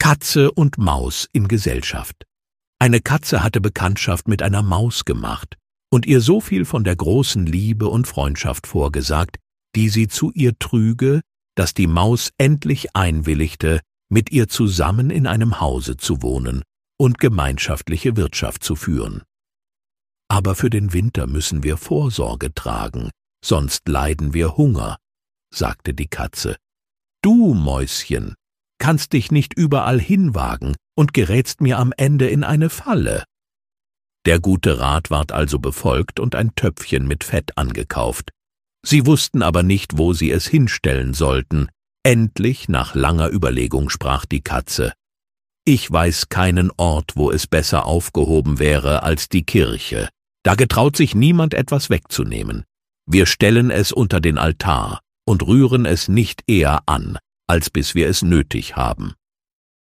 Katze und Maus in Gesellschaft. Eine Katze hatte Bekanntschaft mit einer Maus gemacht und ihr so viel von der großen Liebe und Freundschaft vorgesagt, die sie zu ihr trüge, dass die Maus endlich einwilligte, mit ihr zusammen in einem Hause zu wohnen und gemeinschaftliche Wirtschaft zu führen. »Aber für den Winter müssen wir Vorsorge tragen, sonst leiden wir Hunger«, sagte die Katze. »Du, Mäuschen, kannst dich nicht überall hinwagen und gerätst mir am Ende in eine Falle.« Der gute Rat ward also befolgt und ein Töpfchen mit Fett angekauft. Sie wussten aber nicht, wo sie es hinstellen sollten. Endlich, nach langer Überlegung, sprach die Katze: »Ich weiß keinen Ort, wo es besser aufgehoben wäre als die Kirche. Da getraut sich niemand, etwas wegzunehmen. Wir stellen es unter den Altar und rühren es nicht eher an, als bis wir es nötig haben.«